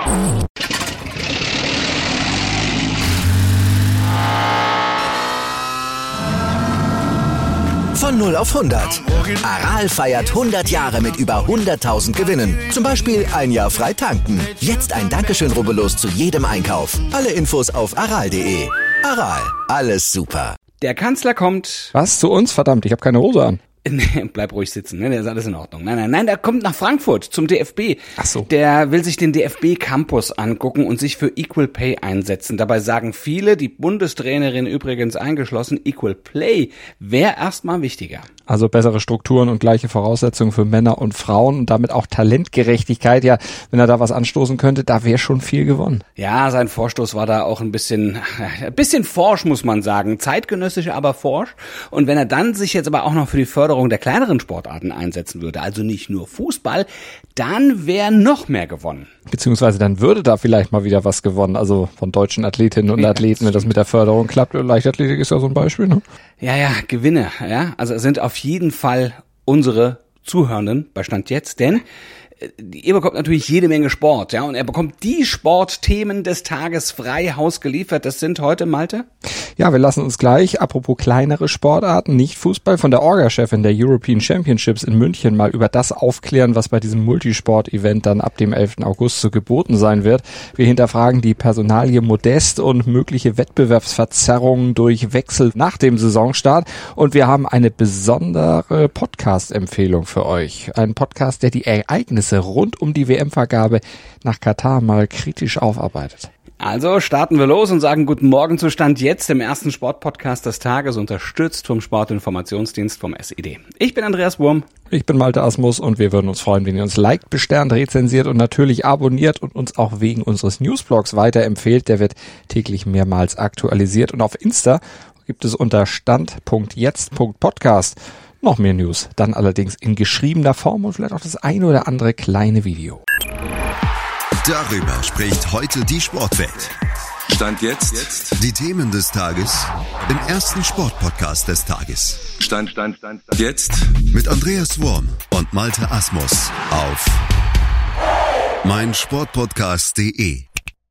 Von 0 auf 100. Aral feiert 100 Jahre mit über 100.000 Gewinnen. Zum Beispiel ein Jahr frei tanken. Jetzt ein Dankeschön, rubbellos zu jedem Einkauf. Alle Infos auf aral.de. Aral, alles super. Der Kanzler kommt... Was? Zu uns? Verdammt, ich habe keine Hose an. Nee, bleib ruhig sitzen, ne? Der ist alles in Ordnung. Nein, der kommt nach Frankfurt zum DFB. Ach so. Der will sich den DFB-Campus angucken und sich für Equal Pay einsetzen. Dabei sagen viele, die Bundestrainerin übrigens eingeschlossen, Equal Play wäre erstmal wichtiger. Also bessere Strukturen und gleiche Voraussetzungen für Männer und Frauen und damit auch Talentgerechtigkeit. Ja, wenn er da was anstoßen könnte, da wäre schon viel gewonnen. Ja, sein Vorstoß war da auch ein bisschen forsch, muss man sagen. Zeitgenössisch, aber forsch. Und wenn er dann sich jetzt aber auch noch für die Förderung der kleineren Sportarten einsetzen würde, also nicht nur Fußball, dann wäre noch mehr gewonnen. Beziehungsweise dann würde da vielleicht mal wieder was gewonnen, also von deutschen Athletinnen und Athleten, wenn das mit der Förderung klappt. Leichtathletik ist ja so ein Beispiel, ne? Ja, Gewinne, ja. Also sind auf jeden Fall unsere Zuhörenden bei Stand jetzt, denn ihr bekommt natürlich jede Menge Sport, ja, und er bekommt die Sportthemen des Tages frei Haus geliefert. Das sind heute, Malte? Ja, wir lassen uns gleich, apropos kleinere Sportarten, nicht Fußball, von der Orga-Chefin der European Championships in München mal über das aufklären, was bei diesem Multisport-Event dann ab dem 11. August so geboten sein wird. Wir hinterfragen die Personalie Modest und mögliche Wettbewerbsverzerrungen durch Wechsel nach dem Saisonstart. Und wir haben eine besondere Podcast-Empfehlung für euch. Ein Podcast, der die Ereignisse rund um die WM-Vergabe nach Katar mal kritisch aufarbeitet. Also starten wir los und sagen guten Morgen zu Stand jetzt, dem ersten Sportpodcast des Tages, unterstützt vom Sportinformationsdienst vom SED. Ich bin Andreas Wurm. Ich bin Malte Asmus und wir würden uns freuen, wenn ihr uns liked, besternt, rezensiert und natürlich abonniert und uns auch wegen unseres Newsblogs weiterempfehlt. Der wird täglich mehrmals aktualisiert und auf Insta gibt es unter stand.jetzt.podcast noch mehr News, dann allerdings in geschriebener Form und vielleicht auch das eine oder andere kleine Video. Darüber spricht heute die Sportwelt. Stand jetzt. Die Themen des Tages im ersten Sportpodcast des Tages. Stand jetzt. Mit Andreas Wurm und Malte Asmus auf meinsportpodcast.de.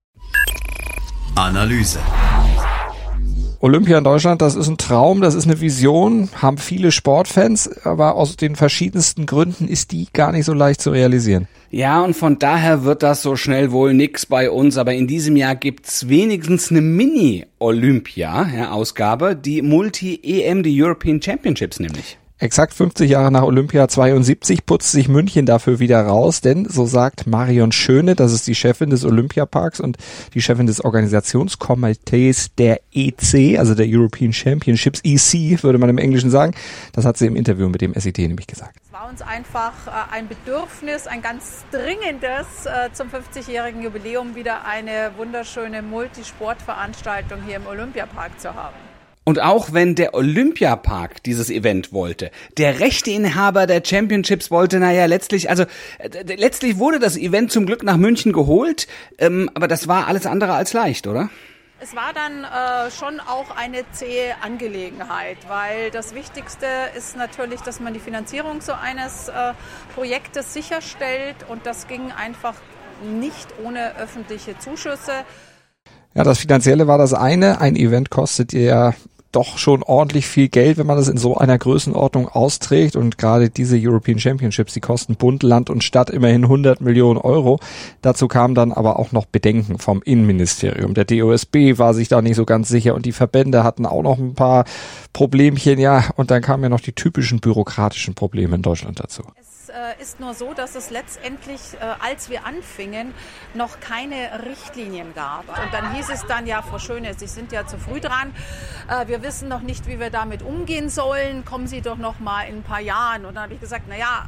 Analyse. Olympia in Deutschland, das ist ein Traum, das ist eine Vision, haben viele Sportfans, aber aus den verschiedensten Gründen ist die gar nicht so leicht zu realisieren. Ja, und von daher wird das so schnell wohl nix bei uns, aber in diesem Jahr gibt's wenigstens eine Mini-Olympia-Ausgabe, die Multi-EM, die European Championships nämlich. Exakt 50 Jahre nach Olympia 72 putzt sich München dafür wieder raus, denn so sagt Marion Schöne, das ist die Chefin des Olympiaparks und die Chefin des Organisationskomitees der EC, also der European Championships, EC würde man im Englischen sagen. Das hat sie im Interview mit dem SED nämlich gesagt. Es war uns einfach ein Bedürfnis, ein ganz dringendes, zum 50-jährigen Jubiläum wieder eine wunderschöne Multisportveranstaltung hier im Olympiapark zu haben. Und auch wenn der Olympiapark dieses Event wollte, der Rechteinhaber der Championships wollte, letztlich wurde das Event zum Glück nach München geholt, aber das war alles andere als leicht, oder? Es war dann schon auch eine zähe Angelegenheit, weil das Wichtigste ist natürlich, dass man die Finanzierung so eines Projektes sicherstellt und das ging einfach nicht ohne öffentliche Zuschüsse. Ja, das Finanzielle war das eine. Ein Event kostet ja doch schon ordentlich viel Geld, wenn man das in so einer Größenordnung austrägt. Und gerade diese European Championships, die kosten Bund, Land und Stadt immerhin 100 Millionen Euro. Dazu kamen dann aber auch noch Bedenken vom Innenministerium. Der DOSB war sich da nicht so ganz sicher und die Verbände hatten auch noch ein paar Problemchen. Ja, und dann kamen ja noch die typischen bürokratischen Probleme in Deutschland dazu. Ist nur so, dass es letztendlich, als wir anfingen, noch keine Richtlinien gab. Und dann hieß es dann, ja, Frau Schöne, Sie sind ja zu früh dran. Wir wissen noch nicht, wie wir damit umgehen sollen. Kommen Sie doch noch mal in ein paar Jahren. Und dann habe ich gesagt,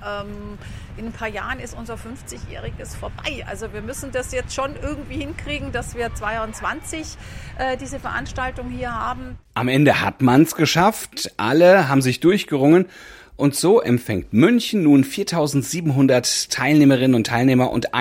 in ein paar Jahren ist unser 50-Jähriges vorbei. Also wir müssen das jetzt schon irgendwie hinkriegen, dass wir 22 diese Veranstaltung hier haben. Am Ende hat man's geschafft. Alle haben sich durchgerungen. Und so empfängt München nun 4.700 Teilnehmerinnen und Teilnehmer und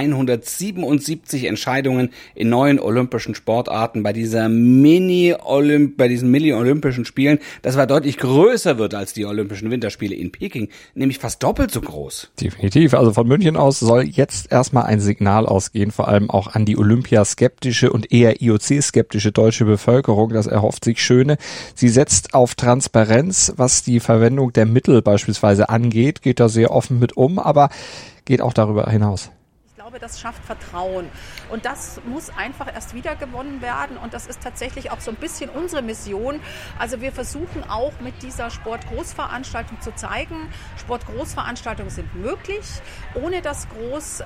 177 Entscheidungen in neuen olympischen Sportarten bei diesen Mini-Olympischen Spielen. Das war deutlich größer wird als die Olympischen Winterspiele in Peking, nämlich fast doppelt so groß. Definitiv. Also von München aus soll jetzt erstmal ein Signal ausgehen, vor allem auch an die Olympiaskeptische und eher IOC-skeptische deutsche Bevölkerung. Das erhofft sich Schöne. Sie setzt auf Transparenz, was die Verwendung der Mittel beispielsweise angeht, geht da sehr offen mit um, aber geht auch darüber hinaus. Ich glaube, das schafft Vertrauen und das muss einfach erst wieder gewonnen werden und das ist tatsächlich auch so ein bisschen unsere Mission. Also wir versuchen auch mit dieser Sportgroßveranstaltung zu zeigen, Sportgroßveranstaltungen sind möglich, ohne dass groß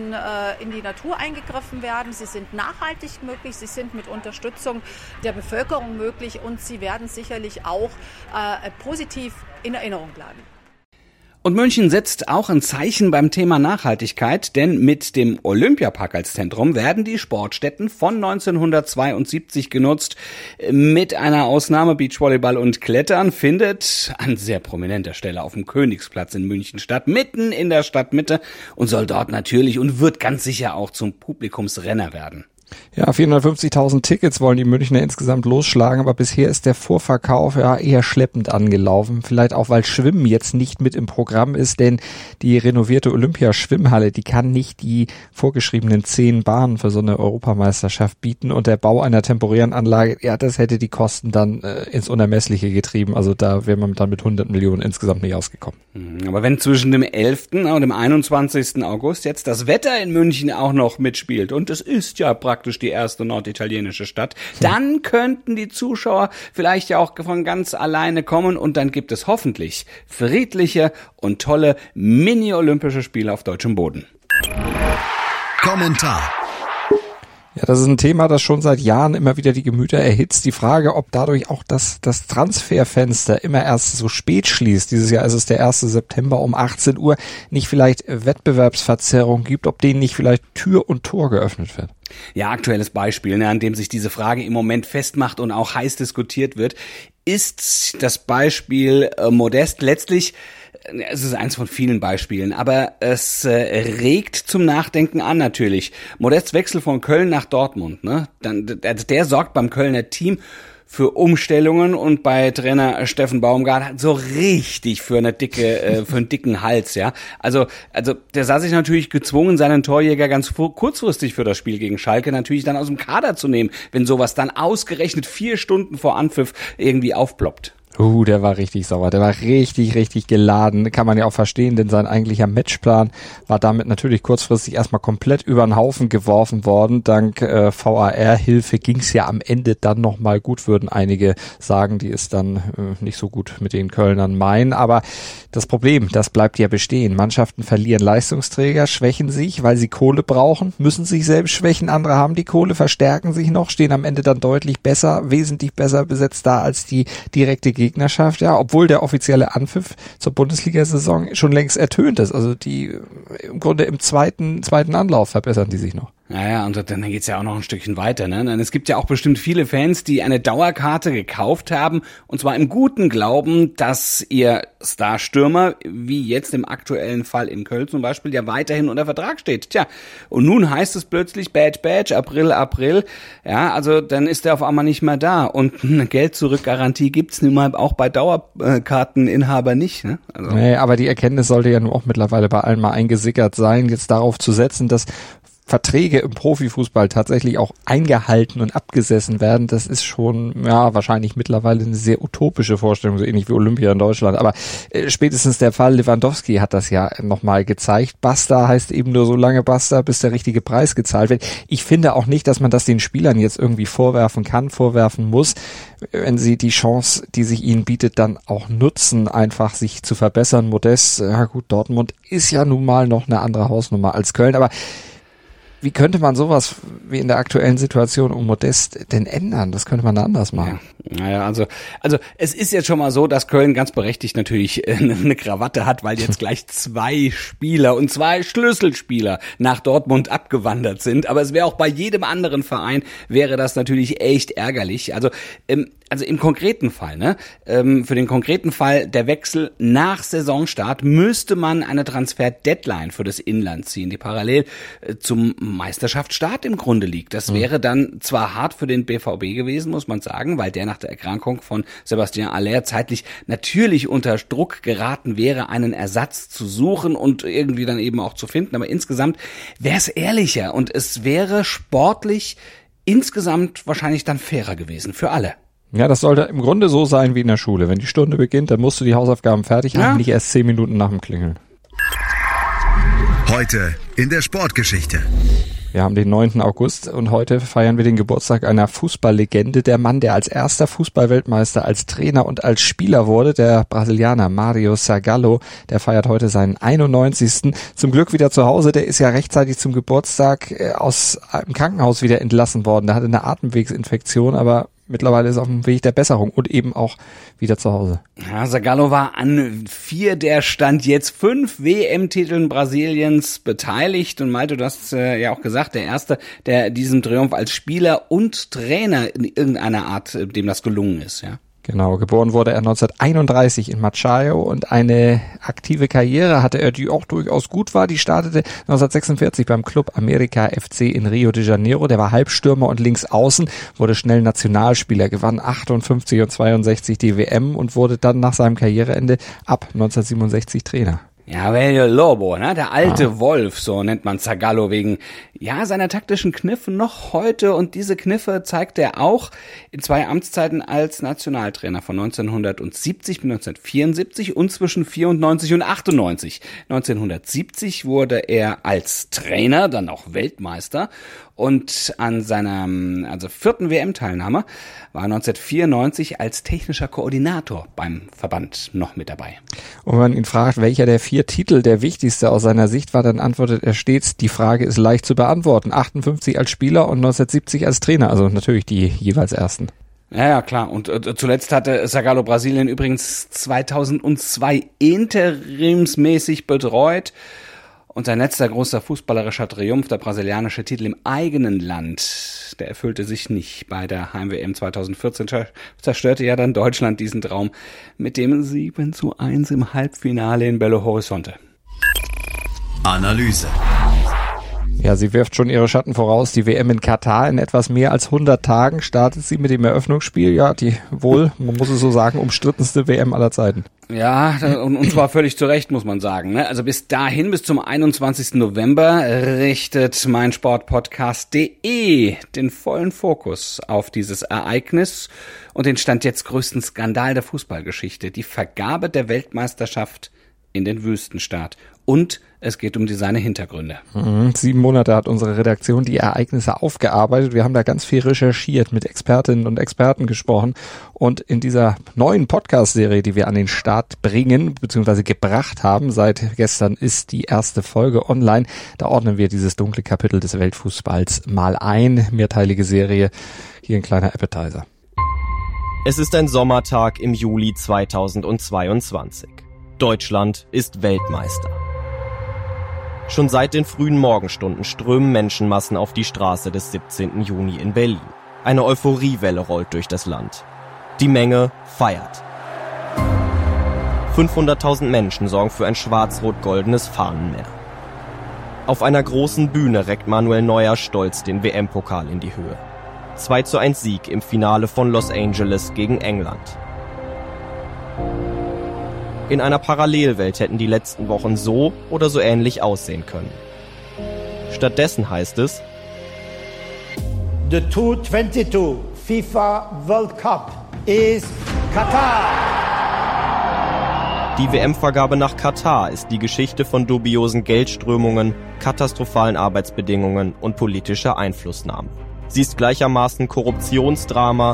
in die Natur eingegriffen werden. Sie sind nachhaltig möglich, sie sind mit Unterstützung der Bevölkerung möglich und sie werden sicherlich auch positiv in Erinnerung bleiben. Und München setzt auch ein Zeichen beim Thema Nachhaltigkeit, denn mit dem Olympiapark als Zentrum werden die Sportstätten von 1972 genutzt. Mit einer Ausnahme Beachvolleyball und Klettern findet an sehr prominenter Stelle auf dem Königsplatz in München statt, mitten in der Stadtmitte und soll dort natürlich und wird ganz sicher auch zum Publikumsrenner werden. Ja, 450.000 Tickets wollen die Münchner insgesamt losschlagen, aber bisher ist der Vorverkauf ja eher schleppend angelaufen. Vielleicht auch, weil Schwimmen jetzt nicht mit im Programm ist, denn die renovierte Olympiaschwimmhalle, die kann nicht die vorgeschriebenen 10 Bahnen für so eine Europameisterschaft bieten und der Bau einer temporären Anlage, ja, das hätte die Kosten dann ins Unermessliche getrieben. Also da wäre man dann mit 100 Millionen insgesamt nicht ausgekommen. Aber wenn zwischen dem 11. und dem 21. August jetzt das Wetter in München auch noch mitspielt und es ist ja praktisch die erste norditalienische Stadt, dann könnten die Zuschauer vielleicht ja auch von ganz alleine kommen und dann gibt es hoffentlich friedliche und tolle Mini-Olympische Spiele auf deutschem Boden. Kommentar. Ja, das ist ein Thema, das schon seit Jahren immer wieder die Gemüter erhitzt. Die Frage, ob dadurch auch das Transferfenster immer erst so spät schließt, dieses Jahr ist es der 1. September um 18 Uhr, nicht vielleicht Wettbewerbsverzerrung gibt, ob denen nicht vielleicht Tür und Tor geöffnet wird. Ja, aktuelles Beispiel, an dem sich diese Frage im Moment festmacht und auch heiß diskutiert wird, ist das Beispiel Modest. Letztlich, es ist eins von vielen Beispielen, aber es regt zum Nachdenken an natürlich. Modests Wechsel von Köln nach Dortmund, ne? Der sorgt beim Kölner Team für Umstellungen und bei Trainer Steffen Baumgart so richtig für einen dicken Hals, ja. Also der sah sich natürlich gezwungen, seinen Torjäger ganz kurzfristig für das Spiel gegen Schalke natürlich dann aus dem Kader zu nehmen, wenn sowas dann ausgerechnet 4 Stunden vor Anpfiff irgendwie aufploppt. Der war richtig sauer, der war richtig geladen, kann man ja auch verstehen, denn sein eigentlicher Matchplan war damit natürlich kurzfristig erstmal komplett über den Haufen geworfen worden. Dank VAR-Hilfe ging's ja am Ende dann nochmal gut, würden einige sagen, die es dann nicht so gut mit den Kölnern meinen. Aber das Problem, das bleibt ja bestehen. Mannschaften verlieren Leistungsträger, schwächen sich, weil sie Kohle brauchen, müssen sich selbst schwächen, andere haben die Kohle, verstärken sich noch, stehen am Ende dann deutlich besser, wesentlich besser besetzt da als die direkte Gegnerschaft, ja, obwohl der offizielle Anpfiff zur Bundesliga-Saison schon längst ertönt ist. Also die im Grunde im zweiten Anlauf verbessern die sich noch. Naja, und dann geht's ja auch noch ein Stückchen weiter, ne? Es gibt ja auch bestimmt viele Fans, die eine Dauerkarte gekauft haben, und zwar im guten Glauben, dass ihr Starstürmer, wie jetzt im aktuellen Fall in Köln zum Beispiel, ja weiterhin unter Vertrag steht. Tja, und nun heißt es plötzlich Badge, April, ja, also dann ist er auf einmal nicht mehr da und eine Geld-Zurück-Garantie gibt's nun mal auch bei Dauerkarteninhaber nicht, ne? Also. Nee, aber die Erkenntnis sollte ja nun auch mittlerweile bei allen mal eingesickert sein, jetzt darauf zu setzen, dass Verträge im Profifußball tatsächlich auch eingehalten und abgesessen werden, das ist schon, ja, wahrscheinlich mittlerweile eine sehr utopische Vorstellung, so ähnlich wie Olympia in Deutschland. Aber spätestens der Fall Lewandowski hat das ja nochmal gezeigt. Basta heißt eben nur so lange Basta, bis der richtige Preis gezahlt wird. Ich finde auch nicht, dass man das den Spielern jetzt irgendwie vorwerfen muss, wenn sie die Chance, die sich ihnen bietet, dann auch nutzen, einfach sich zu verbessern. Modest, ja gut, Dortmund ist ja nun mal noch eine andere Hausnummer als Köln, aber Wie könnte man sowas wie in der aktuellen Situation um Modest denn ändern? Das könnte man da anders machen. Ja. Naja, also es ist jetzt schon mal so, dass Köln ganz berechtigt natürlich eine Krawatte hat, weil jetzt gleich 2 Spieler und 2 Schlüsselspieler nach Dortmund abgewandert sind. Aber es wäre auch bei jedem anderen Verein, wäre das natürlich echt ärgerlich. Also im konkreten Fall, für den konkreten Fall der Wechsel nach Saisonstart müsste man eine Transfer-Deadline für das Inland ziehen, die parallel zum Meisterschaftsstart im Grunde liegt. Das wäre dann zwar hart für den BVB gewesen, muss man sagen, weil der nach der Erkrankung von Sébastien Haller zeitlich natürlich unter Druck geraten wäre, einen Ersatz zu suchen und irgendwie dann eben auch zu finden. Aber insgesamt wäre es ehrlicher und es wäre sportlich insgesamt wahrscheinlich dann fairer gewesen für alle. Ja, das sollte im Grunde so sein wie in der Schule. Wenn die Stunde beginnt, dann musst du die Hausaufgaben fertig haben, nicht erst 10 Minuten nach dem Klingeln. Heute in der Sportgeschichte. Wir haben den 9. August und heute feiern wir den Geburtstag einer Fußballlegende. Der Mann, der als erster Fußballweltmeister, als Trainer und als Spieler wurde, der Brasilianer Mario Zagallo, der feiert heute seinen 91. Zum Glück wieder zu Hause. Der ist ja rechtzeitig zum Geburtstag aus dem Krankenhaus wieder entlassen worden. Der hatte eine Atemwegsinfektion, aber mittlerweile ist er auf dem Weg der Besserung und eben auch wieder zu Hause. Ja, Zagallo war an 4 der Stand jetzt 5 WM-Titeln Brasiliens beteiligt und Malte, du hast ja auch gesagt, der Erste, der diesen Triumph als Spieler und Trainer in irgendeiner Art, dem das gelungen ist, ja. Genau, geboren wurde er 1931 in Machaio und eine aktive Karriere hatte er, die auch durchaus gut war. Die startete 1946 beim Club América FC in Rio de Janeiro. Der war Halbstürmer und links außen, wurde schnell Nationalspieler, gewann 58 und 62 die WM und wurde dann nach seinem Karriereende ab 1967 Trainer. Ja, Velho Lobo, der alte Wolf, so nennt man Zagallo wegen, seiner taktischen Kniffe noch heute und diese Kniffe zeigt er auch in 2 Amtszeiten als Nationaltrainer von 1970 bis 1974 und zwischen 94 und 98. 1970 wurde er als Trainer dann auch Weltmeister und an seiner 4. WM-Teilnahme war 1994 als technischer Koordinator beim Verband noch mit dabei. Und wenn man ihn fragt, welcher der 4 Titel der wichtigste aus seiner Sicht war, dann antwortet er stets, die Frage ist leicht zu beantworten. 58 als Spieler und 1970 als Trainer, also natürlich die jeweils ersten. Ja, klar. Und zuletzt hatte Zagallo Brasilien übrigens 2002 interimsmäßig betreut. Und sein letzter großer fußballerischer Triumph, der brasilianische Titel im eigenen Land, der erfüllte sich nicht. Bei der Heim-WM 2014 zerstörte ja dann Deutschland diesen Traum mit dem 7:1 im Halbfinale in Belo Horizonte. Analyse. Ja, sie wirft schon ihre Schatten voraus. Die WM in Katar in etwas mehr als 100 Tagen startet sie mit dem Eröffnungsspiel. Ja, die wohl, man muss es so sagen, umstrittenste WM aller Zeiten. Ja, und zwar völlig zu Recht, muss man sagen. Also bis dahin, bis zum 21. November, richtet meinsportpodcast.de den vollen Fokus auf dieses Ereignis und den Stand jetzt größten Skandal der Fußballgeschichte, die Vergabe der Weltmeisterschaft in den Wüstenstaat. Und es geht um seine Hintergründe. 7 Monate hat unsere Redaktion die Ereignisse aufgearbeitet. Wir haben da ganz viel recherchiert, mit Expertinnen und Experten gesprochen. Und in dieser neuen Podcast-Serie, die wir an den Start bringen, beziehungsweise gebracht haben, seit gestern ist die erste Folge online. Da ordnen wir dieses dunkle Kapitel des Weltfußballs mal ein. Mehrteilige Serie. Hier ein kleiner Appetizer. Es ist ein Sommertag im Juli 2022. Deutschland ist Weltmeister. Schon seit den frühen Morgenstunden strömen Menschenmassen auf die Straße des 17. Juni in Berlin. Eine Euphoriewelle rollt durch das Land. Die Menge feiert. 500.000 Menschen sorgen für ein schwarz-rot-goldenes Fahnenmeer. Auf einer großen Bühne reckt Manuel Neuer stolz den WM-Pokal in die Höhe. 2:1 Sieg im Finale von Los Angeles gegen England. In einer Parallelwelt hätten die letzten Wochen so oder so ähnlich aussehen können. Stattdessen heißt es: The 2022 FIFA World Cup is Katar. Die WM-Vergabe nach Katar ist die Geschichte von dubiosen Geldströmungen, katastrophalen Arbeitsbedingungen und politischer Einflussnahme. Sie ist gleichermaßen Korruptionsdrama,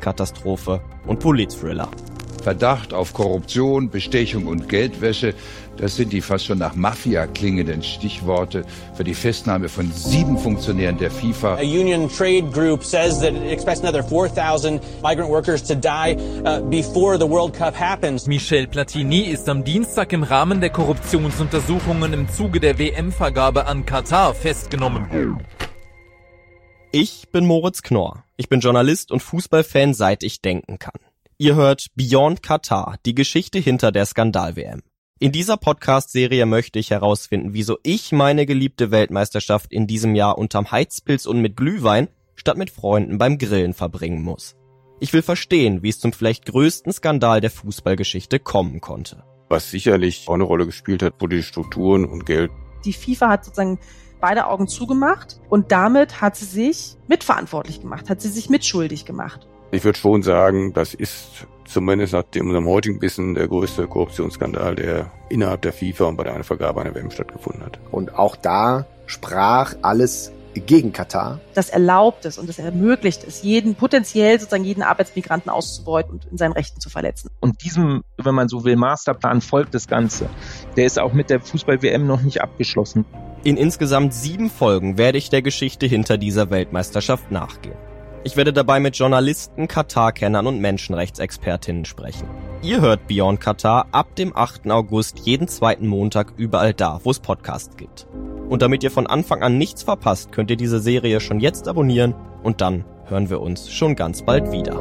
Menschenrechtskatastrophe und Politthriller. Verdacht auf Korruption, Bestechung und Geldwäsche Das sind die fast schon nach Mafia klingenden Stichworte für die Festnahme von 7 Funktionären der FIFA. A union trade group says that it expects another 4,000 migrant workers to die before the World Cup happens. Michel Platini ist am Dienstag im Rahmen der Korruptionsuntersuchungen im Zuge der WM-Vergabe an Katar festgenommen. Ich bin Moritz Knorr. Ich bin Journalist und Fußballfan, seit ich denken kann. Ihr hört Beyond Katar, die Geschichte hinter der Skandal-WM. In dieser Podcast-Serie möchte ich herausfinden, wieso ich meine geliebte Weltmeisterschaft in diesem Jahr unterm Heizpilz und mit Glühwein statt mit Freunden beim Grillen verbringen muss. Ich will verstehen, wie es zum vielleicht größten Skandal der Fußballgeschichte kommen konnte. Was sicherlich auch eine Rolle gespielt hat, politische Strukturen und Geld. Die FIFA hat sozusagen beide Augen zugemacht und damit hat sie sich mitverantwortlich gemacht, hat sie sich mitschuldig gemacht. Ich würde schon sagen, das ist zumindest nach unserem heutigen Wissen der größte Korruptionsskandal, der innerhalb der FIFA und bei der Vergabe einer WM stattgefunden hat. Und auch da sprach alles gegen Katar. Das erlaubt es und das ermöglicht es, potenziell jeden Arbeitsmigranten auszubeuten und in seinen Rechten zu verletzen. Und diesem, wenn man so will, Masterplan folgt das Ganze. Der ist auch mit der Fußball-WM noch nicht abgeschlossen. In insgesamt 7 Folgen werde ich der Geschichte hinter dieser Weltmeisterschaft nachgehen. Ich werde dabei mit Journalisten, Katar-Kennern und Menschenrechtsexpertinnen sprechen. Ihr hört Beyond Katar ab dem 8. August jeden zweiten Montag überall da, wo es Podcasts gibt. Und damit ihr von Anfang an nichts verpasst, könnt ihr diese Serie schon jetzt abonnieren und dann hören wir uns schon ganz bald wieder.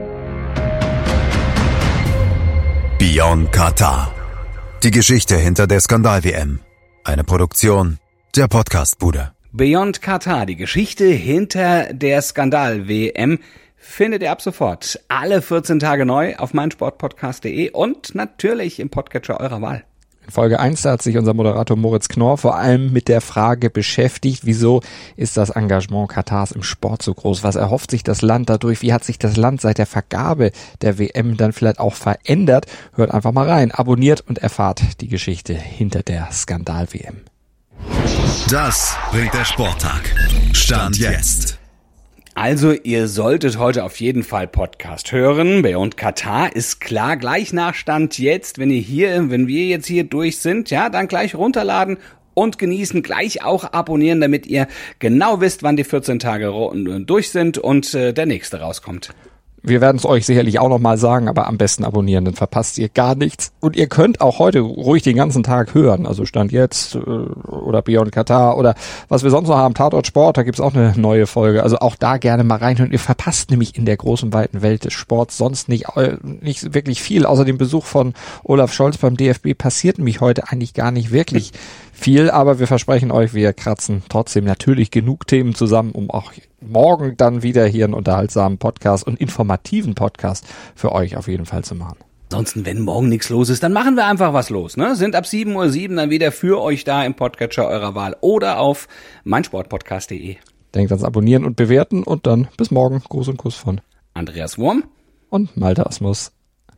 Beyond Katar. Die Geschichte hinter der Skandal-WM. Eine Produktion der Podcastbude. Beyond Katar, die Geschichte hinter der Skandal-WM, findet ihr ab sofort alle 14 Tage neu auf meinsportpodcast.de und natürlich im Podcatcher eurer Wahl. In Folge 1 da hat sich unser Moderator Moritz Knorr vor allem mit der Frage beschäftigt, wieso ist das Engagement Katars im Sport so groß? Was erhofft sich das Land dadurch? Wie hat sich das Land seit der Vergabe der WM dann vielleicht auch verändert? Hört einfach mal rein, abonniert und erfahrt die Geschichte hinter der Skandal-WM. Das bringt der Sporttag. Stand jetzt. Also ihr solltet heute auf jeden Fall Podcast hören. Beyond Katar ist klar, gleich nach Stand jetzt. Wenn wir jetzt hier durch sind, ja, dann gleich runterladen und genießen, gleich auch abonnieren, damit ihr genau wisst, wann die 14 Tage durch sind und der nächste rauskommt. Wir werden es euch sicherlich auch nochmal sagen, aber am besten abonnieren, dann verpasst ihr gar nichts. Und ihr könnt auch heute ruhig den ganzen Tag hören, also Stand jetzt oder Beyond Katar oder was wir sonst noch haben, Tatort Sport, da gibt's auch eine neue Folge. Also auch da gerne mal reinhören. Ihr verpasst nämlich in der großen, weiten Welt des Sports sonst nicht wirklich viel. Außer dem Besuch von Olaf Scholz beim DFB passiert nämlich heute eigentlich gar nicht wirklich viel, aber wir versprechen euch, wir kratzen trotzdem natürlich genug Themen zusammen, um auch morgen dann wieder hier einen unterhaltsamen Podcast und informativen Podcast für euch auf jeden Fall zu machen. Ansonsten, wenn morgen nichts los ist, dann machen wir einfach was los, ne? Sind ab 7:07 Uhr dann wieder für euch da im Podcatcher eurer Wahl oder auf meinsportpodcast.de. Denkt ans Abonnieren und Bewerten und dann bis morgen. Gruß und Kuss von Andreas Wurm und Malte Asmus.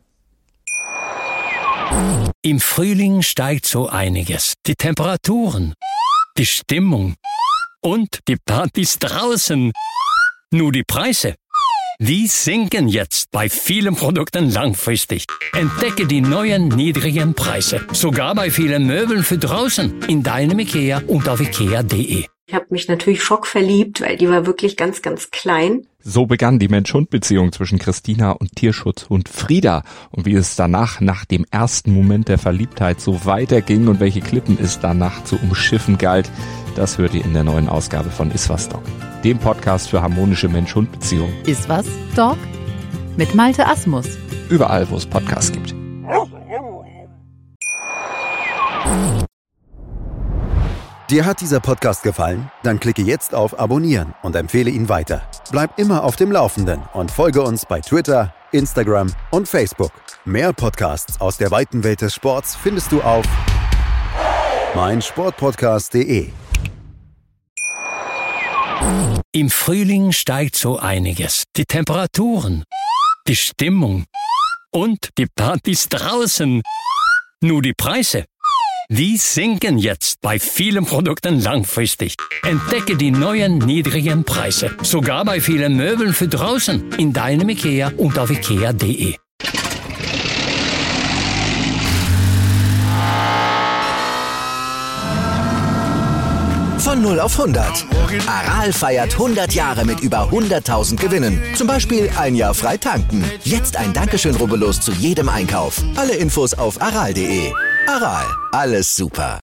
Im Frühling steigt so einiges. Die Temperaturen, die Stimmung und die Partys draußen. Nur die Preise, die sinken jetzt bei vielen Produkten langfristig. Entdecke die neuen niedrigen Preise. Sogar bei vielen Möbeln für draußen. In deinem IKEA und auf ikea.de. Ich habe mich natürlich schockverliebt, weil die war wirklich ganz, ganz klein. So begann die Mensch-Hund-Beziehung zwischen Christina und Tierschutzhund Frieda. Und wie es danach, nach dem ersten Moment der Verliebtheit, so weiterging und welche Klippen es danach zu umschiffen galt, das hört ihr in der neuen Ausgabe von Iswas Dog, dem Podcast für harmonische Mensch-Hund-Beziehungen. Iswas Dog mit Malte Asmus. Überall, wo es Podcasts gibt. Dir hat dieser Podcast gefallen? Dann klicke jetzt auf Abonnieren und empfehle ihn weiter. Bleib immer auf dem Laufenden und folge uns bei Twitter, Instagram und Facebook. Mehr Podcasts aus der weiten Welt des Sports findest du auf meinsportpodcast.de. Im Frühling steigt so einiges. Die Temperaturen, die Stimmung und die Partys draußen. Nur die Preise, die sinken jetzt bei vielen Produkten langfristig. Entdecke die neuen niedrigen Preise. Sogar bei vielen Möbeln für draußen. In deinem IKEA und auf ikea.de. Von 0 auf 100. Aral feiert 100 Jahre mit über 100.000 Gewinnen. Zum Beispiel ein Jahr frei tanken. Jetzt ein Dankeschön, rubbellos zu jedem Einkauf. Alle Infos auf aral.de. Aral, alles super.